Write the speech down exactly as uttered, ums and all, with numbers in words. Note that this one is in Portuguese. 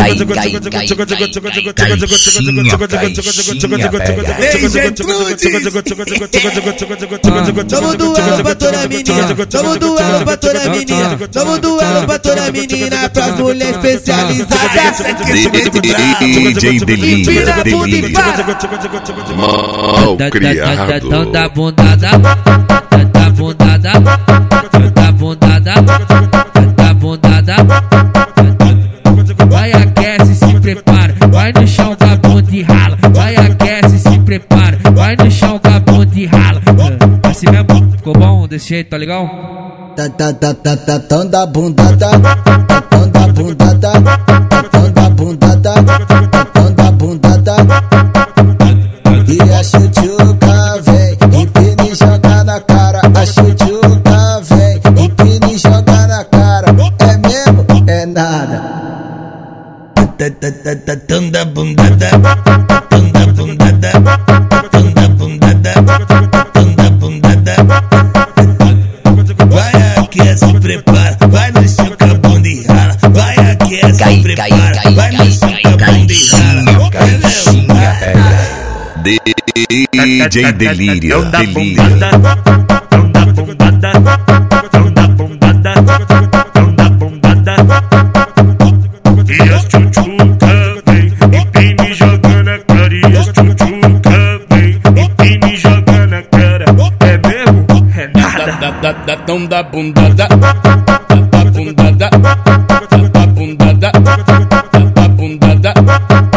Vamos doar pra toda menina, vamos doar pra toda menina, vamos doar pra toda menina, pras mulheres especializadas. D J Delírio, Delírio. Mal criado. Da bundada, da bundada, da bundada, da bundada. Vai, aquece, se prepara, vai no chão com a bunda e rala. Vai, aquece, se prepara, vai no chão com a bunda e rala. Assim mesmo, ficou bom desse jeito, tá legal? Tá, tá, tá, tá, tá, tão da bundada, tão da bundada, tão da bundada, tão da bundada. E a chuchuca vem, empina e joga na cara. A chuchuca vem, empina e joga na cara. É mesmo? É nada. Tão da bundada, tão da bundada, tão da bundada, tão da bundada. Vai, aquece, se prepara, vai no chão com a bunda e rala. Vai, aquece, se prepara, vai no chão com a bunda e rala. D J Delírio, Delírio. Tão da bundada, tão da bundada, tão da bundada. E as tchutchuca vem, empina e joga na cara. E as tchutchuca vem, empina e joga na cara. É mesmo? É nada. Tão da bundada, da bundada, da bundada, da bundada.